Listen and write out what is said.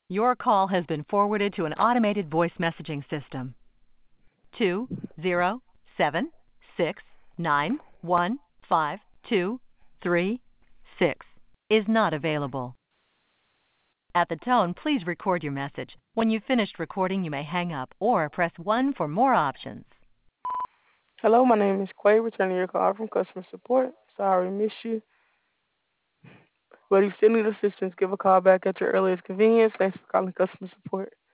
Your call has been forwarded to an automated voice messaging system. 207-691-5236 is not available. At the tone, please record your message. When you've finished recording, you may hang up or press 1 for more options. Hello, my name is Quay, returning your call from customer support. Sorry, miss you. But if you still need assistance, give a call back at your earliest convenience. Thanks for calling customer support.